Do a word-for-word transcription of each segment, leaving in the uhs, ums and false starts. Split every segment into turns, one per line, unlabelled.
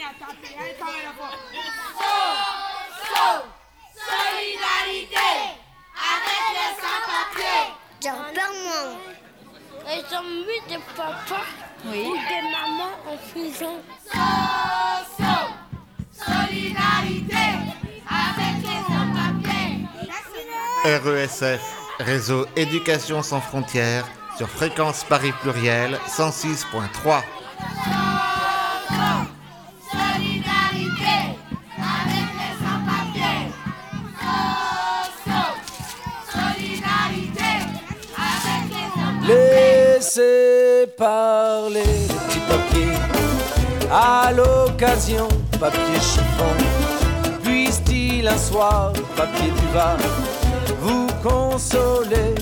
Solidarité avec les sans-papiers.
J'en perds moi.
Ils ont mis des papas
oui.
ou des mamans en prison.
So, so, solidarité avec les sans-papiers.
R E S F, Réseau Éducation sans frontières, sur Fréquence Paris Pluriel cent six point trois.
Laissez parler les petits papiers, à l'occasion, papier chiffon. Puisse-t-il un soir, papier buvard, vous consoler.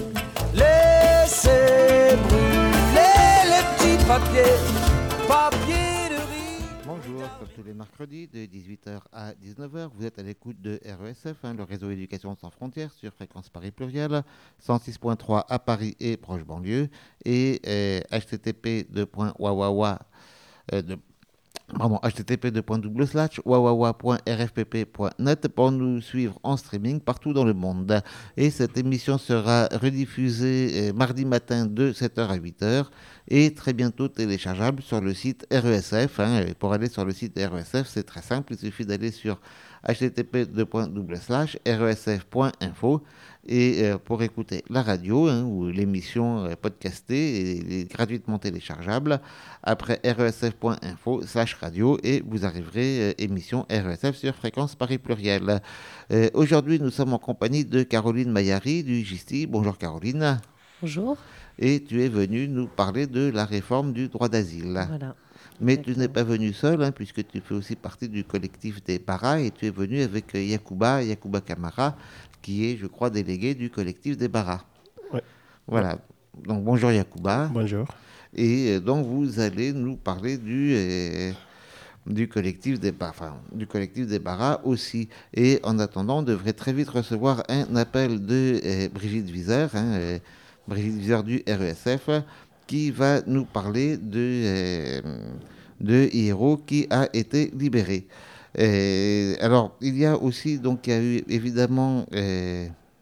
Laissez brûler les petits papiers, papier de riz.
Bonjour, comme tous les mercredis de dix-huit heures à dix-neuf heures, vous êtes à l'écoute de R E S F, hein, le réseau Éducation sans frontières, sur Fréquence Paris Pluriel, cent six point trois à Paris et proche banlieue, et euh, h t t p deux point wawawa euh, de Pardon, h t t p deux point double slash wawawa point r f p p point net pour nous suivre en streaming partout dans le monde. Et cette émission sera rediffusée euh, mardi matin de sept heures à huit heures et très bientôt téléchargeable sur le site R E S F. Hein. Pour aller sur le site R E S F, c'est très simple, il suffit d'aller sur h t t p deux point double slash r e s f point info et euh, pour écouter la radio hein, ou l'émission euh, podcastée et, et gratuitement téléchargeable après r e s f point info slash radio et vous arriverez euh, émission R E S F sur Fréquence Paris Pluriel. Euh, aujourd'hui, nous sommes en compagnie de Caroline Maillary du G I S T I. Bonjour Caroline.
Bonjour.
Et tu es venue nous parler de la réforme du droit d'asile.
Voilà.
Mais
Exactement.
tu n'es pas venue seule, hein, puisque tu fais aussi partie du collectif des Baras et tu es venue avec euh, Yacouba, Yacouba Camara, qui est, je crois, délégué du collectif des Baras.
Ouais.
Voilà. Donc bonjour Yacouba.
Bonjour.
Et euh, donc vous allez nous parler du, euh, du, collectif des, enfin, du collectif des Baras aussi. Et en attendant, on devrait très vite recevoir un appel de euh, Brigitte Vizère, hein, euh, Brigitte Vizère du R E S F, qui va nous parler de, euh, de Hiro qui a été libéré. Euh, alors, il y a aussi, donc, il y a eu évidemment, euh,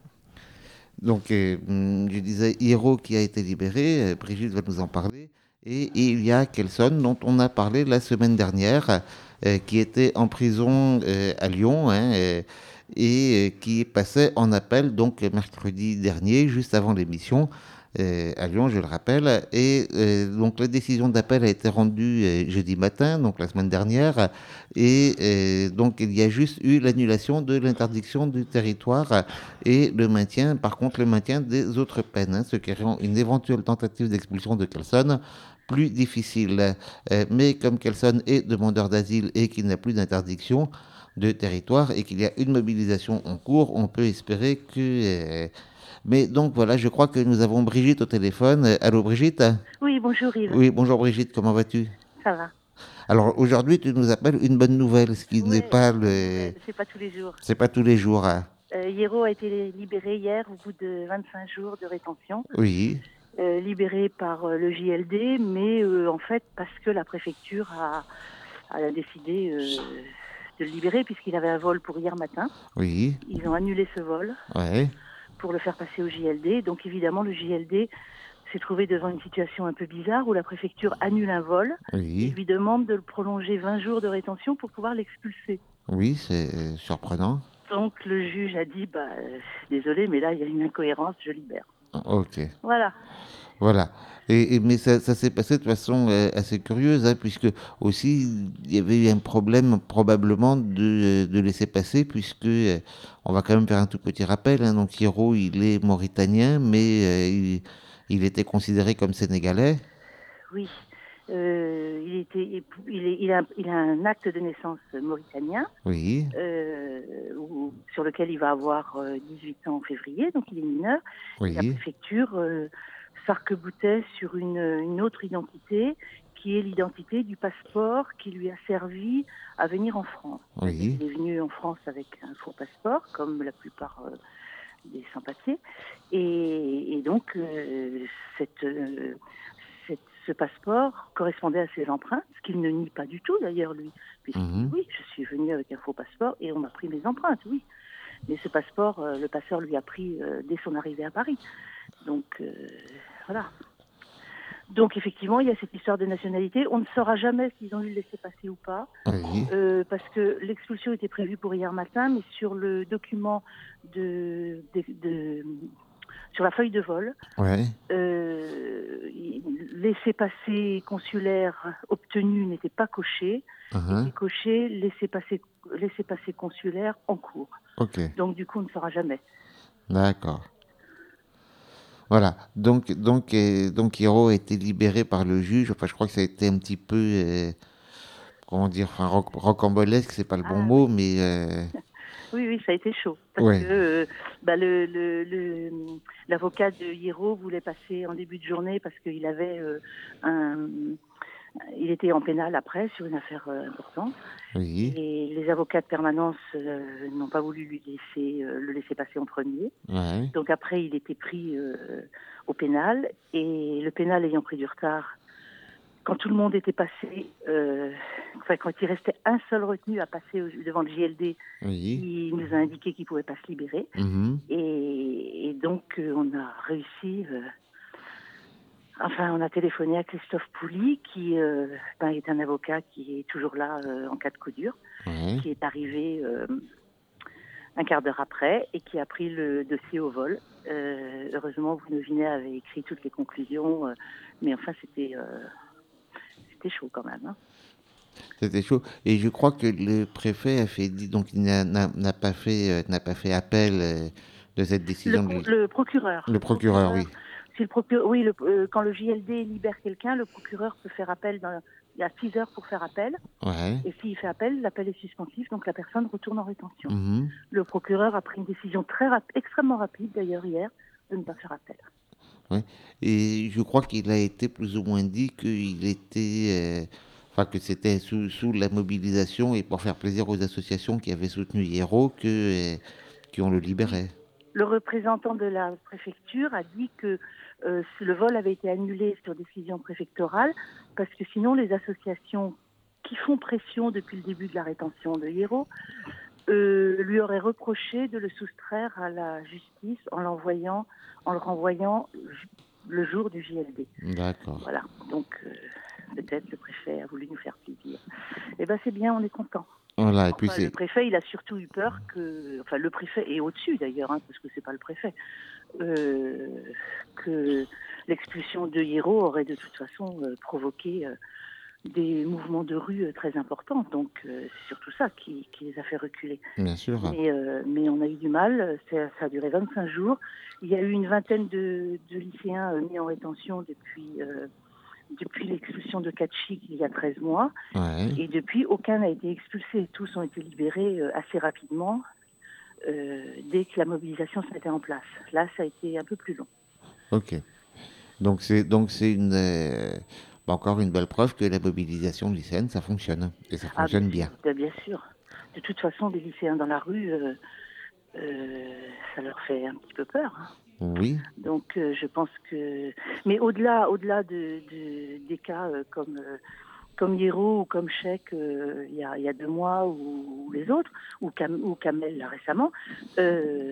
donc, euh, je disais, Hiro qui a été libéré, euh, Brigitte va nous en parler, et, et il y a Kelson dont on a parlé la semaine dernière, euh, qui était en prison euh, à Lyon, hein, euh, et euh, qui passait en appel, donc, mercredi dernier, juste avant l'émission, Euh, à Lyon, je le rappelle, et euh, donc la décision d'appel a été rendue euh, jeudi matin, donc la semaine dernière, et euh, donc il y a juste eu l'annulation de l'interdiction du territoire et le maintien, par contre le maintien des autres peines, hein, ce qui rend une éventuelle tentative d'expulsion de Kelson plus difficile. Euh, mais comme Kelson est demandeur d'asile et qu'il n'a plus d'interdiction de territoire et qu'il y a une mobilisation en cours, on peut espérer que... Euh, Mais donc voilà, je crois que nous avons Brigitte au téléphone. Allô Brigitte ?
Oui, bonjour Yves.
Oui, bonjour Brigitte, comment vas-tu ?
Ça va.
Alors aujourd'hui, tu nous appelles une bonne nouvelle, ce qui
Ouais,
n'est pas le...
C'est pas tous les jours.
C'est pas tous les jours. Hein.
Euh, Hiro a été libéré hier au bout de vingt-cinq jours de rétention.
Oui.
Euh, libéré par euh, le J L D, mais euh, en fait parce que la préfecture a, a décidé euh, de le libérer puisqu'il avait un vol pour hier matin.
Oui.
Ils ont annulé ce vol.
Ouais.
Pour le faire passer au J L D. Donc évidemment, le J L D s'est trouvé devant une situation un peu bizarre où la préfecture annule un vol
Oui.
et lui demande de le prolonger vingt jours de rétention pour pouvoir l'expulser.
Oui, c'est surprenant.
Donc le juge a dit, bah, euh, désolé, mais là, il y a une incohérence, je libère.
Ok.
Voilà.
Voilà. Et, et, mais ça, ça s'est passé de façon euh, assez curieuse, hein, puisque aussi il y avait eu un problème probablement de, de laisser passer, puisque euh, on va quand même faire un tout petit rappel. Hein, donc Hiro, il est mauritanien, mais euh, il, il était considéré comme sénégalais.
Oui. Euh, il, était, il, est, il, a, il a un acte de naissance mauritanien,
oui.
euh, où, sur lequel il va avoir euh, dix-huit ans en février, donc il est mineur.
Oui.
La préfecture euh, s'arc-boutait sur une, une autre identité, qui est l'identité du passeport qui lui a servi à venir en France.
Oui.
Il est venu en France avec un faux passeport, comme la plupart euh, des sans-papiers, et, et donc euh, cette... Euh, ce passeport correspondait à ses empreintes, ce qu'il ne nie pas du tout d'ailleurs lui. Puisqu'il dit
Mhm.
oui, je suis venu avec un faux passeport et on m'a pris mes empreintes, oui. Mais ce passeport, euh, le passeur lui a pris euh, dès son arrivée à Paris. Donc euh, voilà. Donc effectivement, il y a cette histoire de nationalité. On ne saura jamais s'ils ont eu le laissez-passer ou pas,
Oui.
euh, parce que l'expulsion était prévue pour hier matin, mais sur le document de, de, de- sur la feuille de vol,
Ouais.
euh, laissez-passer consulaire obtenu n'était pas coché,
Mhm.
était coché laissez-passer laissez-passer consulaire en cours.
Ok.
Donc du coup, on ne saura jamais.
D'accord. Voilà. Donc, donc, euh, donc, Hiro a été libéré par le juge. Enfin, je crois que ça a été un petit peu, euh, comment dire, enfin, roc- rocambolesque, c'est pas le bon
Ah
mot,
oui.
mais euh,
Oui, oui, ça a été chaud. Parce
ouais.
que euh, bah, le, le, le- l'avocat de Hiro voulait passer en début de journée parce qu'il avait euh, un. Il était en pénal après sur une affaire euh, importante.
Oui.
Et les avocats de permanence euh, n'ont pas voulu lui laisser euh, le laisser passer en premier.
Ouais.
Donc après, il était pris euh, au pénal. Et le pénal ayant pris du retard, quand tout le monde était passé, euh, enfin, quand il restait un seul retenu à passer au- devant le J L D,
Oui.
il nous a indiqué qu'il ne pouvait pas se libérer.
Mhm.
Et, et donc, euh, on a réussi. euh, enfin, on a téléphoné à Christophe Pouly, qui euh, ben, est un avocat qui est toujours là euh, en cas de coup dur,
Ouais.
qui est arrivé euh, un quart d'heure après et qui a pris le dossier au vol. Euh, heureusement, Bruno Vinet avait écrit toutes les conclusions, euh, mais enfin, c'était euh, c'était chaud quand même. Hein.
C'était chaud. Et je crois que le préfet a fait, dit- donc il n'a n'a- n'a pas fait, euh, n'a pas fait appel euh, de cette
Le,
décision.
pro-
du-
le procureur.
Le procureur, oui.
Si le procureur, oui, le, euh, quand le J L D libère quelqu'un, le procureur peut faire appel. Dans, il y a six heures pour faire appel.
Ouais.
Et s'il fait appel, l'appel est suspensif, donc la personne retourne en rétention.
Mhm.
Le procureur a pris une décision très rap- extrêmement rapide, d'ailleurs hier, de ne pas faire appel.
Ouais. Et je crois qu'il a été plus ou moins dit qu'il était, euh, enfin que c'était sous, sous la mobilisation et pour faire plaisir aux associations qui avaient soutenu Hiro que euh, qu'on le libérait.
Le représentant de la préfecture a dit que euh, le vol avait été annulé sur décision préfectorale parce que sinon les associations qui font pression depuis le début de la rétention de Hiro euh, lui auraient reproché de le soustraire à la justice en l'envoyant, en le renvoyant le jour du J L D.
D'accord.
Voilà, donc euh, peut-être le préfet a voulu nous faire plaisir. Eh bien c'est bien, on est content.
Voilà. Et puis
Enfin, le
c'est,
préfet, il a surtout eu peur que, enfin le préfet est au-dessus d'ailleurs, hein, parce que c'est pas le préfet, euh, que l'expulsion de Hiro aurait de toute façon euh, provoqué euh, des mouvements de rue euh, très importants. Donc euh, c'est surtout ça qui, qui les a fait reculer.
bien sûr.
Mais, euh, mais on a eu du mal. Ça, ça a duré vingt-cinq jours. Il y a eu une vingtaine de, de lycéens euh, mis en rétention depuis. Euh, depuis l'expulsion de Kachik il y a treize mois.
Ouais.
Et depuis, aucun n'a été expulsé. Tous ont été libérés euh, assez rapidement euh, dès que la mobilisation se mettait en place. Là, ça a été un peu plus long.
Ok. Donc c'est donc c'est une euh, bah, encore une belle preuve que la mobilisation lycéenne ça fonctionne et ça
Ah,
fonctionne
bien
bien.
sûr, bien sûr. De toute façon, des lycéens dans la rue, euh, euh, ça leur fait un petit peu peur. Hein.
Oui.
Donc, euh, je pense que... Mais au-delà au-delà de, de- des cas euh, comme, euh, comme Hiro ou comme Cheikh euh, il y, a, il y a deux mois ou, ou les autres, ou, Cam, ou Kamel là, récemment, euh,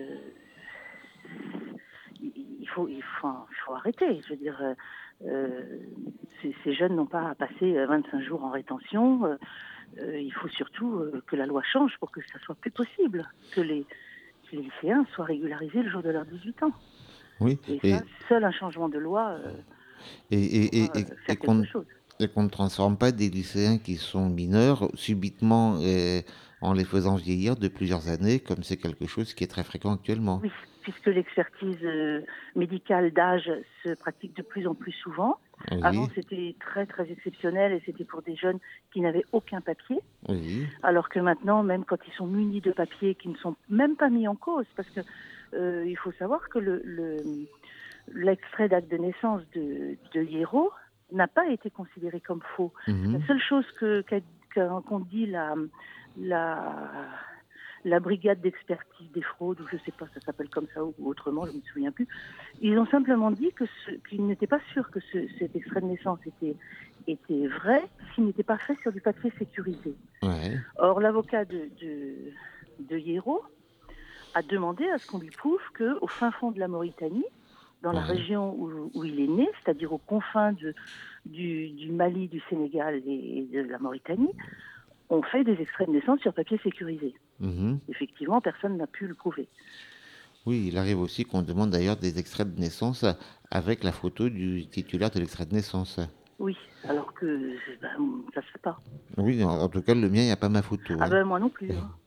il, il, faut, il, faut, il faut arrêter. Je veux dire, euh, euh, ces, ces jeunes n'ont pas à passer vingt-cinq jours en rétention. Euh, euh, il faut surtout euh, que la loi change pour que ça soit plus possible, que les, que les lycéens soient régularisés le jour de leurs dix-huit ans.
Oui.
Et
Et
ça, seul un changement de loi euh,
et et et,
pourra,
et,
euh,
et
faire
qu'on
quelque chose.
et qu'on ne transforme pas des lycéens qui sont mineurs subitement euh, en les faisant vieillir de plusieurs années, comme c'est quelque chose qui est très fréquent actuellement.
Oui, puisque l'expertise euh, médicale d'âge se pratique de plus en plus souvent.
Oui.
Avant, c'était très très exceptionnel et c'était pour des jeunes qui n'avaient aucun papier.
Oui.
Alors que maintenant, même quand ils sont munis de papiers qui ne sont même pas mis en cause, parce que euh, il faut savoir que le, le, l'extrait d'acte de naissance de, de Hiro n'a pas été considéré comme faux.
Mhm.
La seule chose que, qu'a- qu'a- qu'on dit la, la, la brigade d'expertise des fraudes, ou je ne sais pas, ça s'appelle comme ça ou autrement, je ne me souviens plus. Ils ont simplement dit que ce, qu'ils n'étaient pas sûrs que ce, cet extrait de naissance était, était vrai s'il n'était pas fait sur du papier sécurisé.
Ouais.
Or, l'avocat de, de, de Hierro a demandé à ce qu'on lui prouve qu'au fin fond de la Mauritanie, dans la
Ouais.
région où, où il est né, c'est-à-dire aux confins de, du, du Mali, du Sénégal et de la Mauritanie, on fait des extraits de naissance sur papier sécurisé.
Mhm.
Effectivement, personne n'a pu le prouver.
Oui, il arrive aussi qu'on demande d'ailleurs des extraits de naissance avec la photo du titulaire de l'extrait de naissance.
Oui, alors que ben, ça se fait pas.
Oui, en, en tout cas, le mien, il n'y a pas ma photo.
Ah
hein.
ben moi non plus. Hein.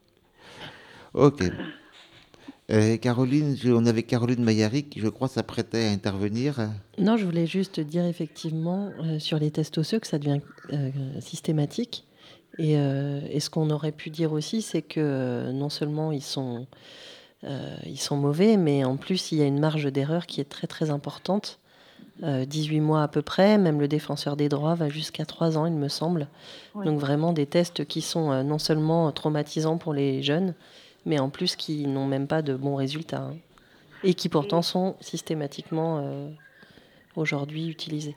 Ok. Euh, Caroline, je- on avait Caroline Mayari qui, je crois, s'apprêtait à intervenir.
Non, je voulais juste dire effectivement euh, sur les tests osseux que ça devient euh, systématique. Et, euh, et ce qu'on aurait pu dire aussi, c'est que euh, non seulement ils sont, euh, ils sont mauvais, mais en plus il y a une marge d'erreur qui est très très importante. Euh, dix-huit mois à peu près, même le défenseur des droits va jusqu'à trois ans, il me semble.
Oui.
Donc vraiment des tests qui sont euh, non seulement traumatisants pour les jeunes, mais en plus qui n'ont même pas de bons résultats. hein. Et qui pourtant
Et-
sont systématiquement euh, aujourd'hui utilisés.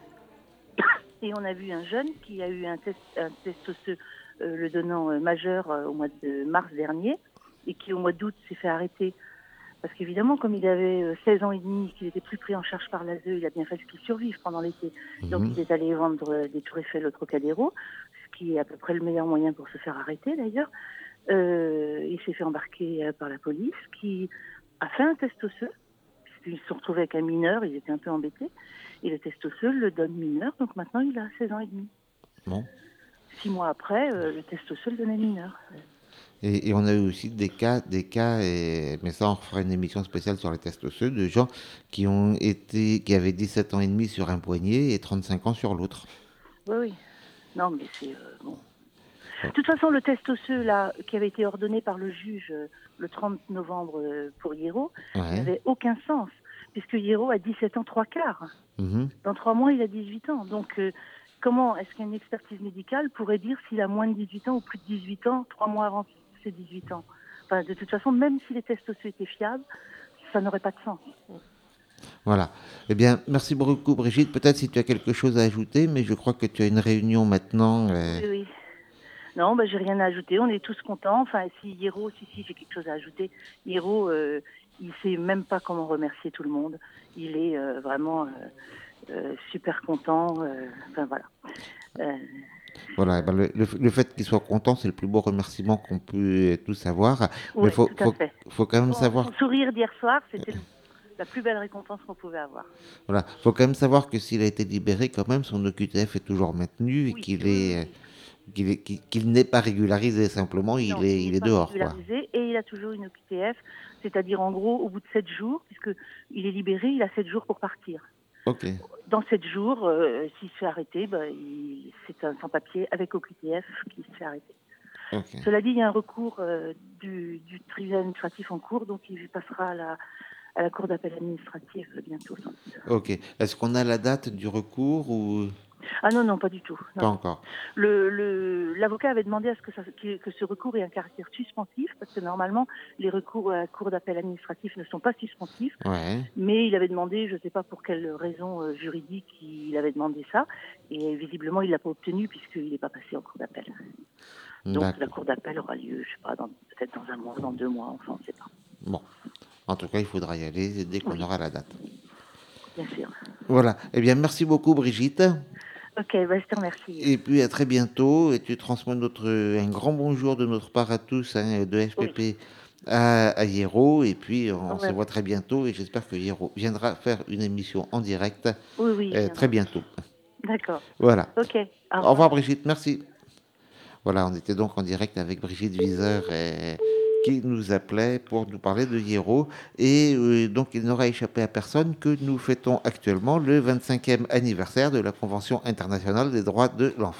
Et on a vu un jeune qui a eu un test, un test osseux, euh, le donnant euh, majeur euh, au mois de mars dernier, et qui au mois d'août s'est fait arrêter. Parce qu'évidemment, comme il avait euh, seize ans et demi, qu'il n'était plus pris en charge par l'A S E, il a bien fallu qu'il survive pendant l'été. Donc
Mhm.
il est allé vendre euh, des Tour Eiffel au Trocadéro, ce qui est à peu près le meilleur moyen pour se faire arrêter d'ailleurs. Euh, il s'est fait embarquer euh, par la police, qui a fait un test osseux, puisqu'ils se sont retrouvés avec un mineur, ils étaient un peu embêtés. Et le test osseux le donne mineur, donc maintenant il a seize ans et demi.
Bon.
Six mois après, euh, le test osseux le donnait mineur.
Et, et on a eu aussi des cas, des cas, et, mais ça on fera une émission spéciale sur les tests osseux, de gens qui ont été, qui avaient dix-sept ans et demi sur un poignet et trente-cinq ans sur l'autre.
Oui, oui. Non, mais c'est euh, bon. De toute façon, le test osseux là, qui avait été ordonné par le juge euh, le trente novembre euh, pour Hierro,
Ouais.
n'avait aucun sens, puisque Hierro a dix-sept ans, trois quarts.
Mhm.
Dans trois mois, il a dix-huit ans. Donc, euh, comment est-ce qu'une expertise médicale pourrait dire s'il a moins de dix-huit ans ou plus de dix-huit ans, trois mois avant ses dix-huit ans? Enfin, de toute façon, même si les tests osseux étaient fiables, ça n'aurait pas de sens.
Voilà. Eh bien, merci beaucoup Brigitte. Peut-être si tu as quelque chose à ajouter, mais je crois que tu as une réunion maintenant. euh,
Oui, oui. Non, bah, j'ai rien à ajouter. On est tous contents. Enfin, si Hierro, si, si, j'ai quelque chose à ajouter. Hierro, euh, il sait même pas comment remercier tout le monde. Il est euh, vraiment euh, euh, super content. euh, Enfin, voilà. Euh,
Voilà, eh ben, le, le- le fait qu'il soit content, c'est le plus beau remerciement qu'on peut tous avoir. Mais
oui,
il faut,
tout à
faut,
fait.
faut quand même
Son,
savoir,
son sourire d'hier soir, c'était le- la plus belle récompense qu'on pouvait avoir.
voilà, faut quand même savoir que s'il a été libéré, quand même, son O Q T F est toujours maintenu et
Oui,
qu'il
oui,
est,
oui,
euh,
oui.
qu'il est- qu'il- qu'il n'est pas régularisé. Simplement, il
Non,
est, il
n'est
est
pas
dehors, quoi.
régularisé et il a toujours une O Q T F, c'est-à-dire en gros, au bout de sept jours, puisque il est libéré, il a sept jours pour partir.
Ok.
Dans sept jours, euh, s'il se fait arrêter, ben, il- c'est un sans-papier avec O Q T F qui se fait arrêter.
Ok.
Cela dit, il y a un recours euh, du, du tribunal administratif en cours, donc il passera à la, à la cour d'appel administrative bientôt. sans doute.
Ok. Est-ce qu'on a la date du recours ou
Ah non, non, pas du tout.
pas
Non.
encore?
Le, le, l'avocat avait demandé à ce que, ça, que, que ce recours ait un caractère suspensif, parce que normalement, les recours à la cour d'appel administratif ne sont pas suspensifs,
Ouais.
mais il avait demandé, je ne sais pas pour quelle raison euh, juridique, il avait demandé ça, et visiblement, il ne l'a pas obtenu, puisqu'il n'est pas passé en cour d'appel. Donc la
D'accord.
cour d'appel aura lieu, je ne sais pas, dans- peut-être dans un mois, dans deux mois, enfin, on ne sait pas,
Bon. En tout cas, il faudra y aller dès qu'on
Oui.
aura la date.
bien sûr.
Voilà. Eh bien, merci beaucoup, Brigitte.
Ok, bah, je te remercie.
Et puis à très bientôt. Et tu transmets notre, un grand bonjour de notre part à tous, hein, de F P P à, à Hierro. Et puis on
Ouais.
se voit très bientôt. Et j'espère que Hierro viendra faire une émission en direct
Oui, oui.
euh,
bien.
très bientôt.
D'accord.
Voilà.
Ok. Au
Au revoir, Brigitte. Merci. Voilà, on était donc en direct avec Brigitte Viseur euh, qui nous appelait pour nous parler de Hierro. Et euh, donc, il n'aura échappé à personne que nous fêtons actuellement le vingt-cinquième anniversaire de la Convention internationale des droits de l'enfant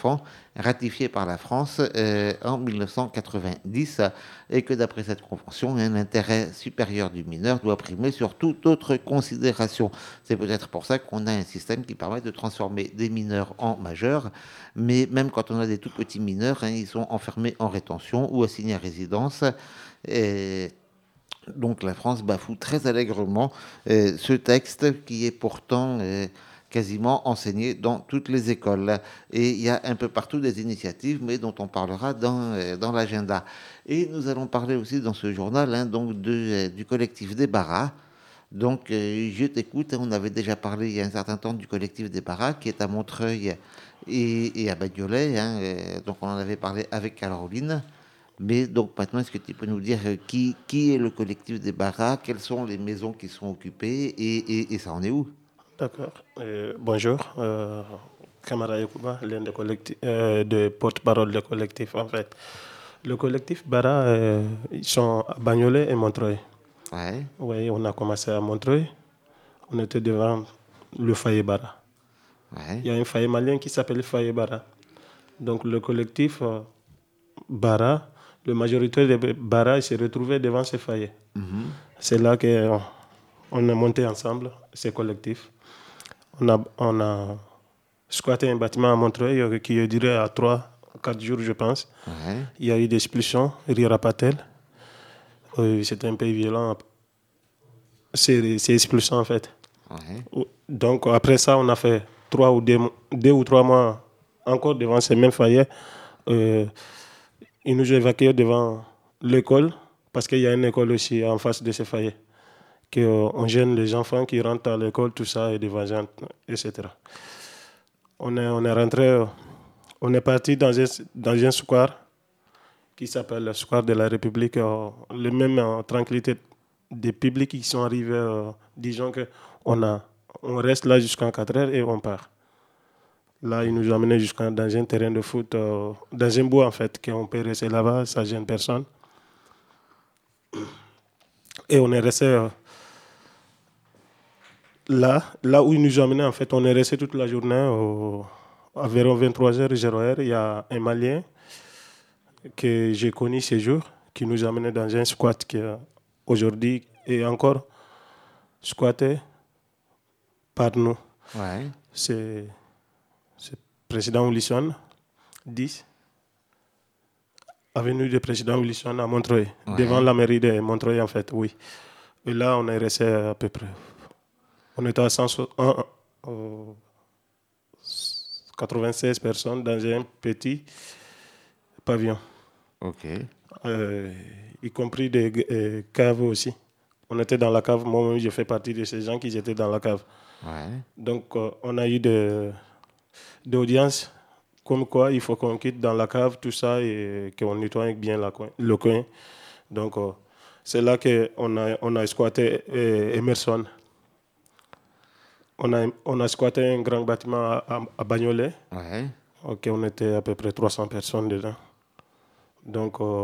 ratifiée par la France euh, en mille neuf cent quatre-vingt-dix, et que d'après cette convention, un intérêt supérieur du mineur doit primer sur toute autre considération. C'est peut-être pour ça qu'on a un système qui permet de transformer des mineurs en majeurs, mais même quand on a des tout petits mineurs, hein, ils sont enfermés en rétention ou assignés à résidence. Et donc la France bafoue très allègrement euh, ce texte qui est pourtant euh, quasiment enseigné dans toutes les écoles. Et il y a un peu partout des initiatives, mais dont on parlera dans, euh, dans l'agenda. Et nous allons parler aussi dans ce journal hein, donc de, euh, du collectif Débarras. Donc euh, je t'écoute, on avait déjà parlé il y a un certain temps du collectif Débarras qui est à Montreuil et, et à Bagnolet. Hein, euh, donc on en avait parlé avec Caroline. Mais donc maintenant, est-ce que tu peux nous dire euh, qui, qui est le collectif Débarras, quelles sont les maisons qui sont occupées et, et, et ça en est où?
D'accord. Euh, bonjour, euh, Kamara Yekouba, l'un des collectifs, euh, de porte-parole du collectif en fait. Le collectif Bara, euh, ils sont à Bagnolet et Montreuil.
Ouais.
Oui, on a commencé à Montreuil. On était devant le foyer Bara.
Ouais.
Il y a un foyer malien qui s'appelle le foyer Bara. Donc le collectif euh, Bara, la majorité des Bara s'est retrouvée devant ce foyer.
Mm-hmm.
C'est là qu'on euh, on est monté ensemble, ces collectifs. On a, on a squatté un bâtiment à Montreuil qui est duré à trois, quatre jours, je pense.
Ouais.
Il y a eu des expulsions, Rira Patel. Euh, C'était un peu violent. C'est, c'est expulsion, en fait.
Ouais.
Donc, après ça, on a fait trois ou deux, deux ou trois mois encore devant ces mêmes foyers. Euh, ils nous ont évacués devant l'école, parce qu'il y a une école aussi en face de ces foyers. On gêne les enfants qui rentrent à l'école, tout ça, et des voisins, et cetera. On est, on est rentré, on est parti dans un, dans un square qui s'appelle le square de la République, euh, le même en tranquillité des publics qui sont arrivés, euh, disons qu'on a, on reste là jusqu'à quatre heures et on part. Là, ils nous ont amenés jusqu'à dans un terrain de foot, euh, dans un bois en fait, qu'on peut rester là-bas, ça gêne personne. Et on est resté euh, là, là où ils nous ont amenés, en fait, on est resté toute la journée, euh, à environ vingt-trois heures, zéro heure. Il y a un Malien que j'ai connu ces jours, qui nous a amenés dans un squat qui aujourd'hui est encore squatté par nous.
Ouais.
C'est le président Wilson, dix, avenue du président Wilson à Montreuil, ouais. Devant la mairie de Montreuil en fait, oui. Et là, on est resté à peu près. On était à cent quatre-vingt-seize personnes dans un petit pavillon.
Ok.
Euh, y compris des euh, caves aussi. On était dans la cave. Moi-même, je fais partie de ces gens qui étaient dans la cave.
Ouais.
Donc, euh, on a eu de, d'audience comme quoi il faut qu'on quitte dans la cave, tout ça, et qu'on nettoie bien la coin, le coin. Donc, euh, c'est là qu'on a, on a squatté euh, Emerson. On a, on a squatté un grand bâtiment à, à, à Bagnolet.
Ouais.
Ok, on était à peu près trois cents personnes dedans. Donc, euh,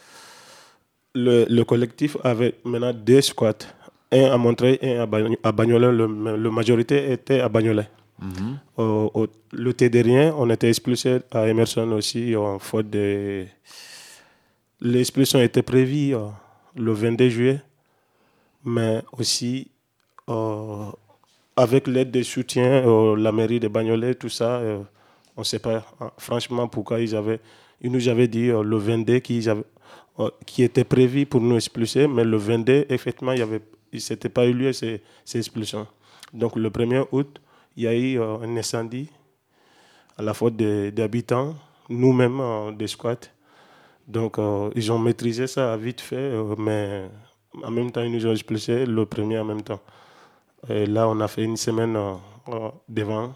le, le collectif avait maintenant deux squats. Un à Montreuil et un à Bagnolet. Le, le majorité était à Bagnolet. Mm-hmm. Au, au, le Tédérien, on était expulsé à Emerson aussi en faute de... L'expulsion était prévue euh, le vingt-deux juillet, mais aussi euh, avec l'aide des soutiens, euh, la mairie de Bagnolet, tout ça, euh, on ne sait pas hein, franchement pourquoi ils avaient... Ils nous avaient dit euh, le vingt-deux qu'ils avaient, euh, qui était prévu pour nous expulser, mais le vingt-deux, effectivement, il ne s'était pas eu lieu ces, ces expulsions. Donc le premier août, il y a eu euh, un incendie à la faute des, des habitants, nous-mêmes euh, des squats. Donc euh, ils ont maîtrisé ça vite fait, euh, mais en même temps, ils nous ont expulsé le premier en même temps. Et là, on a fait une semaine euh, euh, devant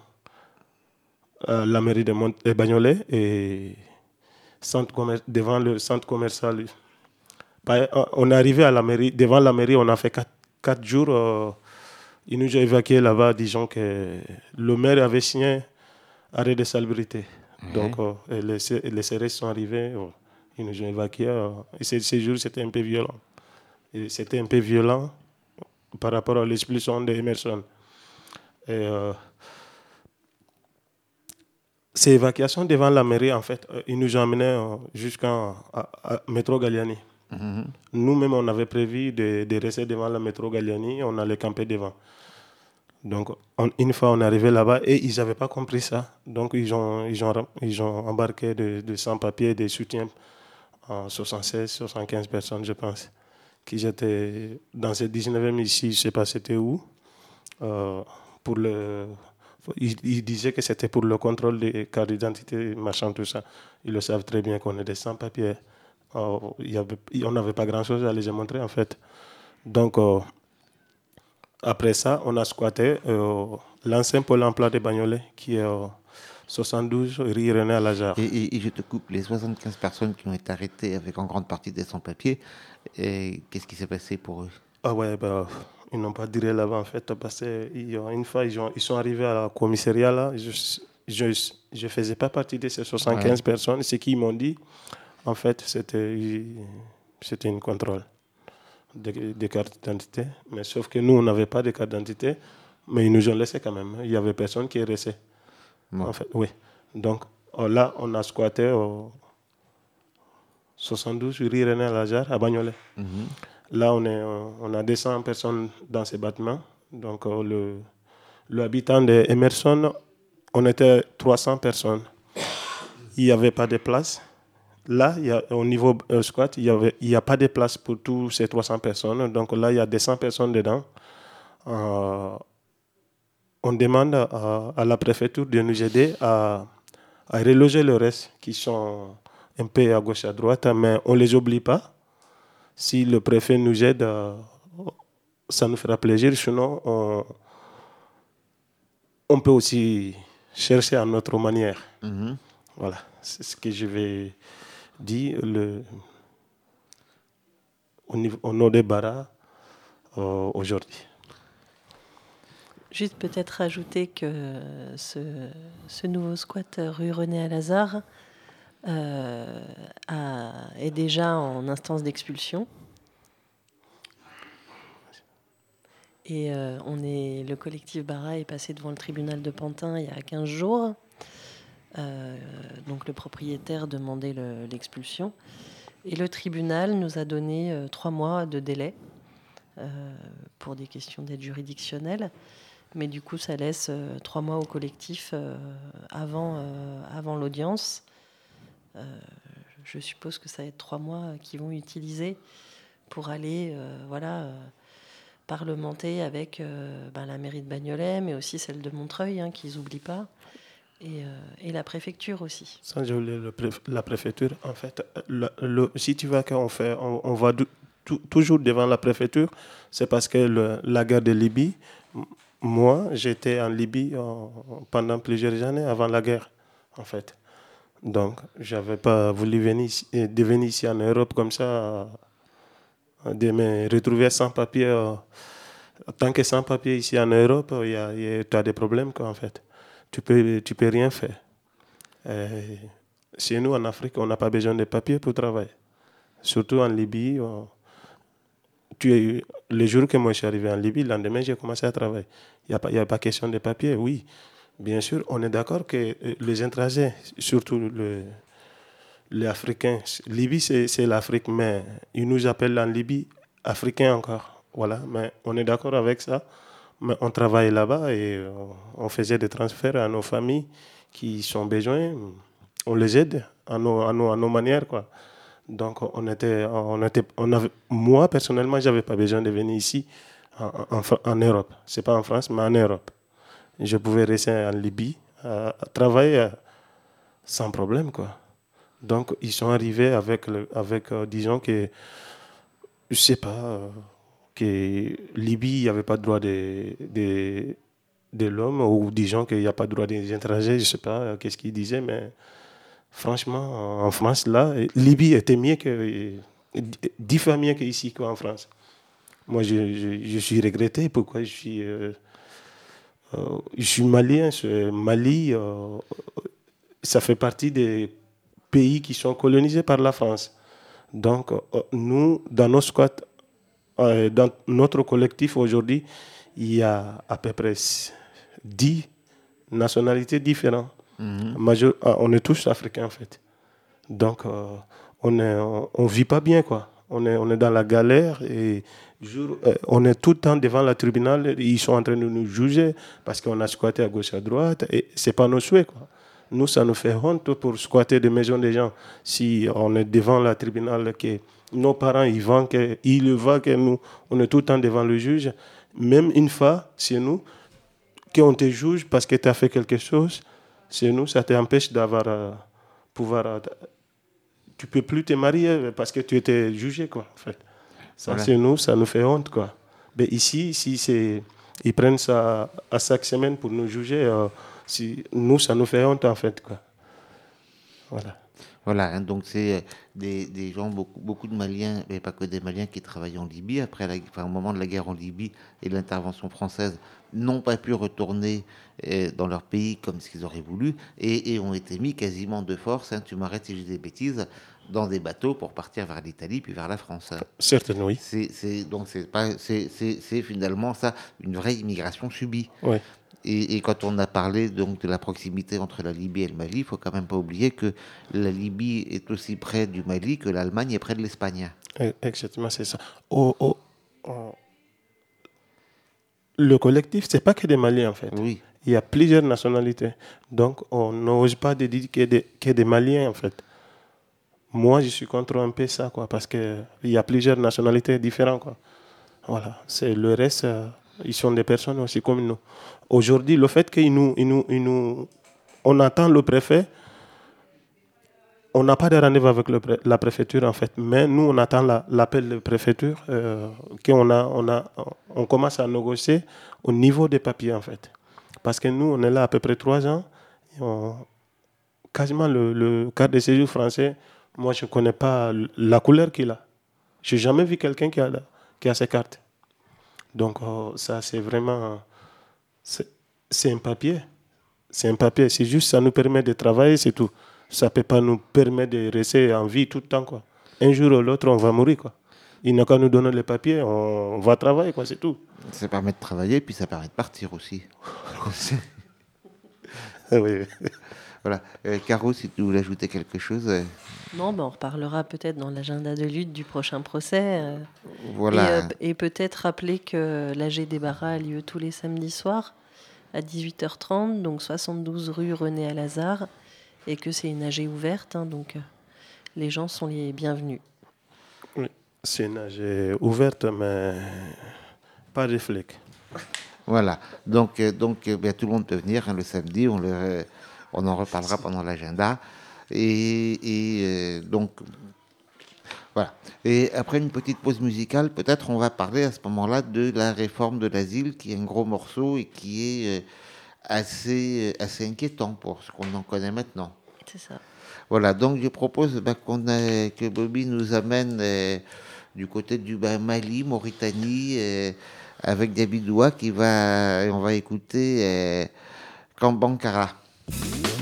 euh, la mairie de, Mont- de Bagnolet et centre commer- devant le centre commercial. On est arrivé à la mairie, devant la mairie, on a fait quatre, quatre jours. Euh, ils nous ont évacués là-bas, disons que le maire avait signé arrêt de salubrité. Mmh. Donc euh, les, les C R S sont arrivés, euh, ils nous ont évacués. Euh, et ces, ces jours, c'était un peu violent. Et c'était un peu violent par rapport à l'expulsion d'Emerson. Et, euh, Ces évacuations devant la mairie, en fait, euh, ils nous ont amenés euh, jusqu'à à, à métro Galliani.
Mhm.
Nous-mêmes, on avait prévu de, de rester devant le métro Galliani, on allait camper devant. Donc, on- une fois on est arrivé là-bas, et ils n'avaient pas compris ça. Donc, ils ont, ils ont, ils ont embarqué de, de sans-papiers, des soutiens, en soixante-seize, soixante-quinze personnes, je pense, qui étaient dans ce dix-neuvième ici, je ne sais pas c'était où. Euh, pour le, ils, ils disaient que c'était pour le contrôle des cartes d'identité, machin, tout ça. Ils le savent très bien qu'on est des sans-papiers. Euh, il y avait, on n'avait pas grand-chose à les montrer, en fait. Donc, euh, après ça, on a squatté euh, l'ancien pôle emploi de Bagnolet, qui est euh, soixante-douze rue René Alajard.
Et, et- et je te coupe, les soixante-quinze personnes qui ont été arrêtées avec en grande partie des sans-papiers, et qu'est-ce qui s'est passé pour eux?
Ah ouais, bah, ils n'ont pas duré là-bas, en fait, parce qu'une fois, ils, ont, ils sont arrivés à la commissariat, là, je ne faisais pas partie de ces soixante-quinze
Ouais.
personnes. Ce qu'ils m'ont dit, en fait, c'était c'était une contrôle des, des cartes d'identité. Mais sauf que nous, on n'avait pas de carte d'identité, mais ils nous ont laissé quand même. Il n'y avait personne qui est resté.
Ouais.
En fait, oui. Donc oh, là, on a squatté au soixante-douze rue René Alajard à Bagnolet.
Mhm.
Là, on, est, on a deux cents personnes dans ces bâtiments. Donc, euh, le, le habitant de Emerson, on était trois cents personnes. Il n'y avait pas de place. Là, il y a, au niveau euh, squat, il n'y avait, il y a pas de place pour tous ces trois cents personnes. Donc là, il y a deux cents personnes dedans. Euh, on demande à, à la préfecture de nous aider à, à reloger le reste, qui sont un peu à gauche, à droite, mais on ne les oublie pas. Si le préfet nous aide, euh, ça nous fera plaisir. Sinon, on, on peut aussi chercher à notre manière.
Mhm.
Voilà, c'est ce que je vais dire le, au, niveau, au nom des Bara euh, aujourd'hui.
Juste peut-être rajouter que ce, ce nouveau squat rue René Alazard euh, a, est déjà en instance d'expulsion. Et euh, on est, le collectif Bara est passé devant le tribunal de Pantin il y a quinze jours. Euh, donc le propriétaire demandait le, l'expulsion. Et le tribunal nous a donné euh, trois mois de délai euh, pour des questions d'aide juridictionnelle. Mais du coup, ça laisse euh, trois mois au collectif euh, avant, euh, avant l'audience. Euh, je suppose que ça va être trois mois qu'ils vont utiliser pour aller euh, voilà, euh, parlementer avec euh, ben, la mairie de Bagnolet, mais aussi celle de Montreuil, hein, qu'ils n'oublient pas, et, euh, et la préfecture aussi.
Sans oublier le préf- la préfecture, en fait, le, le, si tu vois qu'on fait, on, on va du, tout, toujours devant la préfecture, c'est parce que le, la guerre de Libye, moi, j'étais en Libye en, pendant plusieurs années avant la guerre, en fait. Donc, je n'avais pas voulu venir, de venir ici en Europe comme ça, de me retrouver sans papier. Euh, tant que sans papier ici en Europe, il y a, il y a, tu as des problèmes, quoi, en fait. Tu peux, tu peux rien faire. Et chez nous, en Afrique, on n'a pas besoin de papier pour travailler. Surtout en Libye. On, tu es, le jour que moi je suis arrivé en Libye, le lendemain, j'ai commencé à travailler. Il n'y a, a pas question de papier, oui. Bien sûr, on est d'accord que les étrangers, surtout le, les Africains, Libye, c'est, c'est l'Afrique, mais ils nous appellent en Libye Africains encore. Voilà, mais on est d'accord avec ça. Mais on travaille là-bas et on faisait des transferts à nos familles qui sont besoin. On les aide à nos, à nos, à nos manières, quoi. Donc, on était, on était, on avait, moi, personnellement, je n'avais pas besoin de venir ici, en, en, en Europe. Ce n'est pas en France, mais en Europe. Je pouvais rester en Libye, à, à travailler sans problème, quoi. Donc, ils sont arrivés avec, le, avec euh, disons que, je ne sais pas, euh, que Libye, il n'y avait pas de droit de, de, de l'homme, ou disons qu'il n'y a pas de droit des étrangers, je ne sais pas euh, qu'est-ce qu'ils disaient, mais franchement, en France, là, Libye était mieux que, dix fois mieux qu'ici, quoi, en France. Moi, je, je, je suis regretté pourquoi je suis, euh, euh, je suis malien. Mali, euh, ça fait partie des pays qui sont colonisés par la France. Donc, euh, nous, dans nos squats, euh, dans notre collectif aujourd'hui, il y a à peu près dix nationalités différentes.
Mhm.
Major- ah, on est tous africains en fait. Donc euh, on est, on, on vit pas bien quoi. On est, on est dans la galère et jour, euh, on est tout le temps devant le tribunal. Ils sont en train de nous juger parce qu'on a squatté à gauche à droite et c'est pas nos souhaits quoi. Nous, ça nous fait honte pour squatter des maisons des gens. Si on est devant le tribunal, que nos parents ils vendent, que, ils le voient que nous, on est tout le temps devant le juge. Même une fois, chez nous, qu'on te juge parce que tu as fait quelque chose, chez nous, ça t'empêche d'avoir euh, pouvoir. Euh, tu peux plus te marier parce que tu étais jugé quoi. En fait, ça
Voilà.
chez nous, ça nous fait honte quoi. Mais ici, si c'est, ils prennent ça à chaque semaine pour nous juger. Euh, si nous, ça nous fait honte en fait quoi. Voilà.
Voilà, hein, donc c'est euh, des, des gens, beaucoup, beaucoup de Maliens, mais pas que des Maliens qui travaillaient en Libye, après la, enfin, au moment de la guerre en Libye et de l'intervention française, n'ont pas pu retourner euh, dans leur pays comme ce qu'ils auraient voulu et, et ont été mis quasiment de force, hein, tu m'arrêtes si je dis des bêtises, dans des bateaux pour partir vers l'Italie puis vers la France.
Certainement, oui.
C'est, c'est, donc c'est, pas, c'est, c'est, c'est finalement ça, une vraie immigration subie.
Oui.
Et, et quand on a parlé donc de la proximité entre la Libye et le Mali, il faut quand même pas oublier que la Libye est aussi près du Mali que l'Allemagne est près de l'Espagne.
Exactement, c'est ça. Oh, oh, oh. Le collectif, c'est pas que des Maliens en fait.
Oui.
Il y a plusieurs nationalités. Donc, on n'ose pas de dire que des, que des Maliens en fait. Moi, je suis contre un peu ça, quoi, parce qu'il y a plusieurs nationalités différentes, quoi. Voilà. C'est le reste, euh, ils sont des personnes aussi comme nous. Aujourd'hui, le fait qu'ils nous, ils nous, ils nous, on attend le préfet, on n'a pas de rendez-vous avec le pré- la préfecture en fait, mais nous on attend la, l'appel de préfecture, euh, qu'on a, on a, on commence à négocier au niveau des papiers en fait, parce que nous on est là à peu près trois ans, et on, quasiment le, le carte de séjour français, moi je connais pas la couleur qu'il a, j'ai jamais vu quelqu'un qui a, la- qui a ces cartes, donc euh, ça c'est vraiment, c'est, c'est un papier. C'est un papier, c'est juste ça nous permet de travailler, c'est tout. Ça ne peut pas nous permettre de rester en vie tout le temps, quoi. Un jour ou l'autre, on va mourir, quoi. Il n'a qu'à nous donner les papiers, on va travailler, quoi, c'est tout.
Ça permet de travailler, puis ça permet de partir aussi.
Oui.
Voilà. Euh, Caro, si tu voulais ajouter quelque chose. euh,
Non, ben on reparlera peut-être dans l'agenda de lutte du prochain procès. euh,
Voilà.
Et, euh, et peut-être rappeler que l'A G des Barras a lieu tous les samedis soirs à dix-huit heures trente, donc soixante-douze rue René Alazard, et que c'est une A G ouverte, hein, donc euh, les gens sont les bienvenus.
Oui. C'est une A G ouverte, mais pas de flics.
Voilà. Donc, euh, donc euh, bien, tout le monde peut venir hein, le samedi. On, le, on en reparlera pendant l'agenda. Et, et euh, donc, voilà. Et après une petite pause musicale, peut-être on va parler à ce moment-là de la réforme de l'asile, qui est un gros morceau et qui est euh, assez, assez inquiétant pour ce qu'on en connaît maintenant.
C'est ça.
Voilà, donc je propose bah, qu'on a, que Bobby nous amène euh, du côté du bah, Mali, Mauritanie, euh, avec Dabidoua qui va, on va écouter euh, Kambankara.